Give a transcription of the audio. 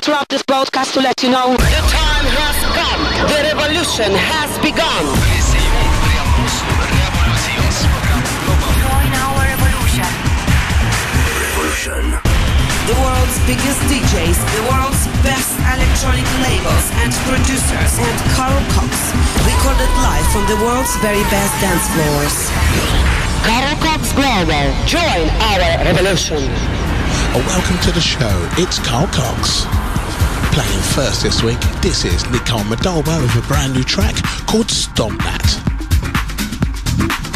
interrupt this broadcast to let you know the time has come. The revolution has begun. Join our revolution. The world's biggest DJs, the world's best electronic labels and producers, and Carl Cox. Recorded live from the world's very best dance floors. Carl Cox Global. Join our revolution. Welcome to the show. It's Carl Cox. Playing first this week, this is Nicole Madolba with a brand new track called Stomp That.